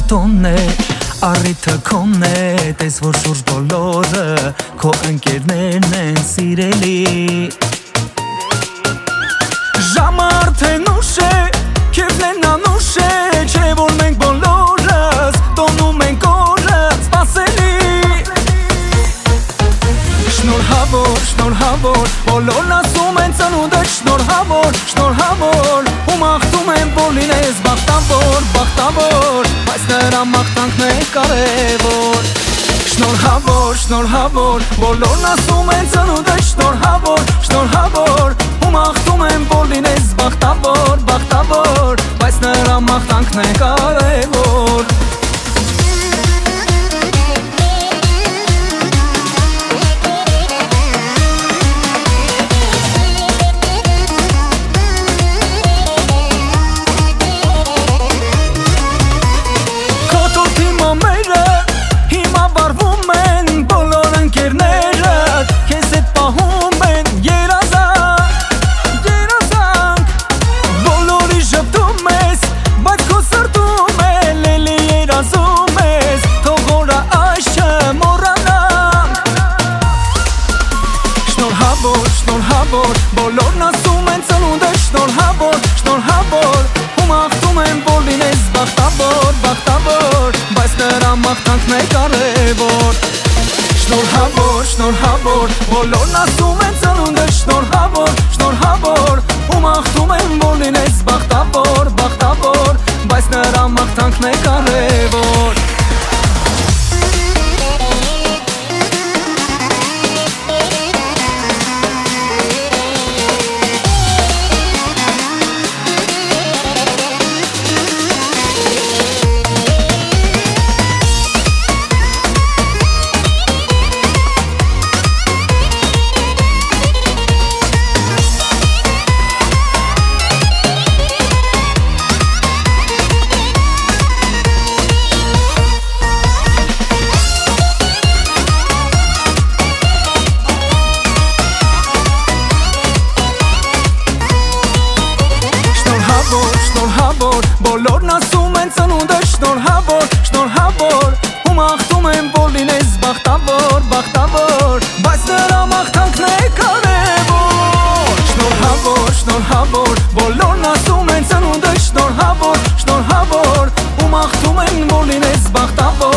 տոնն է, առիթը քոնն է, տես որ շուրջ բոլորը քո ընկերներն են սիրելի։ Ժամը արդեն ուշ է, քեվն են անուշ է, չէ որ մենք բոլորս տոնում ենք օրը սպասելի։ Շնորհավոր, շնորհավոր, բոլորն ասում են ծնունդը շնորհավոր, շնորհավոր, ու մաղթում են որ լինես բախտավոր, բախտավոր, բայց նրա մաղթանքն է կարևոր։ Շնորհավոր, շնորհավոր, բոլորն ասում են ծնունդը շնորհավոր, շնորհավոր, ու մաղթում են որ լինես բախտավոր, բախտավոր, բայց նրա մաղթանքն է կարևոր։ Շնորհավոր, բոլորն ասում են ծնունդը շնորհավոր, շնորհավոր, ու մաղթում են որ լինես բախտավոր, բախտավոր, բայց նրա մաղթանքն է կարևոր։ Շնորհավոր, շնորհավոր, բոլորն ասում են ծնունդը շնորհավոր, շնորհավոր, ու մաղթում են որ լինես բախտավոր, բախտավոր, բայց նրա մաղթանքն է կարևոր։ Շնորհավոր, բոլորն ասում են ծնունդը շնորհավոր, շնորհավոր, ու մաղթում են որ լինես բախտավոր, բախտավոր, բայց նրա մաղթանքն է կարևոր։ Շնորհավոր, շնորհավոր, բոլորն ասում են ծնունդը շնորհավոր, շնորհավոր, ու մաղթում են որ լինես բախտավոր